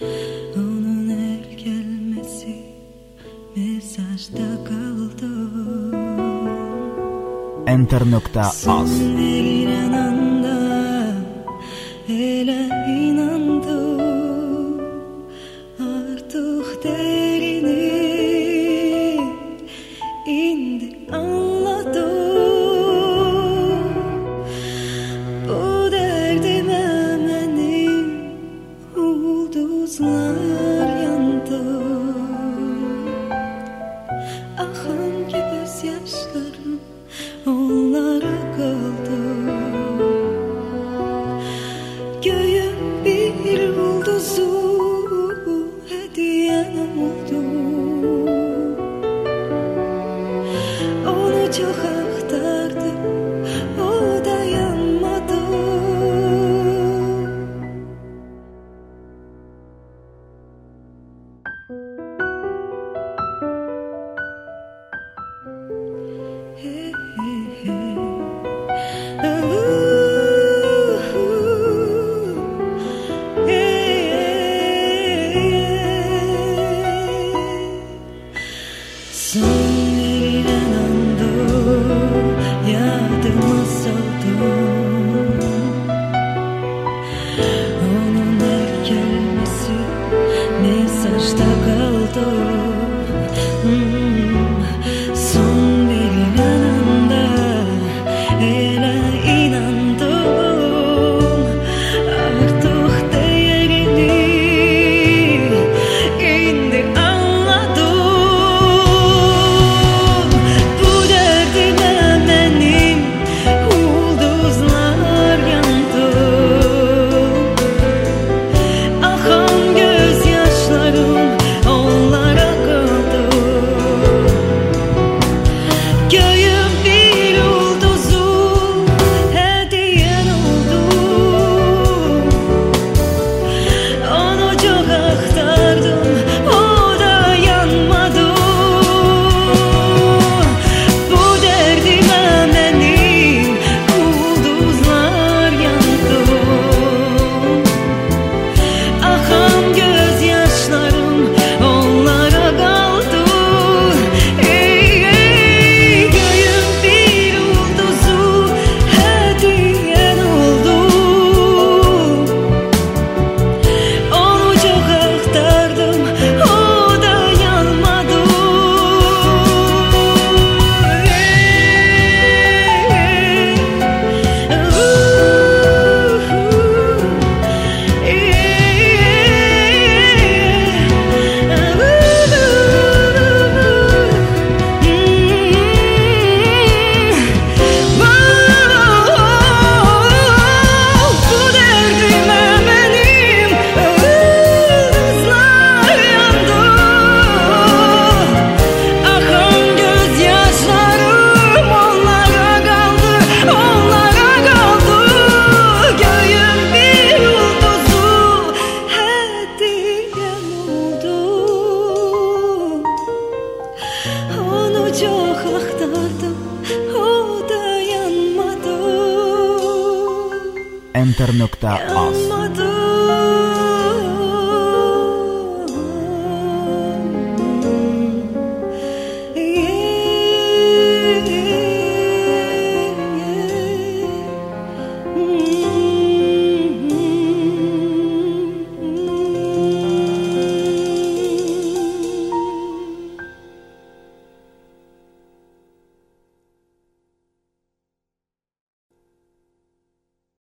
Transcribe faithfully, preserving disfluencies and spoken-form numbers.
Onun el gelmesi mesajda kaldı. Enter nokta az. Son verilen anda hele inandım, artık derini indi anladım. Bu derdime benim ulduzlar yandı. Akan gözyaşlarım onlara kaldı. Göğün bir yıldızu hediyen oldu. Onu çok aktardım, o dayanmadı. Hey, hey, hey. Son verilen anda yadıma saldım. Onun el gelmesi mesajda kaldı. Hmm. Son verilen anda hele inandım, artık değerini indi anladım. Bu derdime benim ulduzlar yandı. Akan gözyaşlarım onlara kaldı. Göğün bir yıldızu hediyen oldu. Onu çok aktardım, o dayanmadı. Bu derdime benim ulduzlar yandı. Akan gözyaşlarım onlara kaldı. Ey, ey, göğün bir yıldızu hediyen oldu. Onu çok aktardım, o dayanmadı. Bu derdime benim ulduzlar yandı. Akan gözyaşlarım onlara kaldı, onlara kaldı. Göğün bir yıldızu hediyen oldu. Onu çok aktardım, o dayanmadı. Enter nokta az. Yanmadı.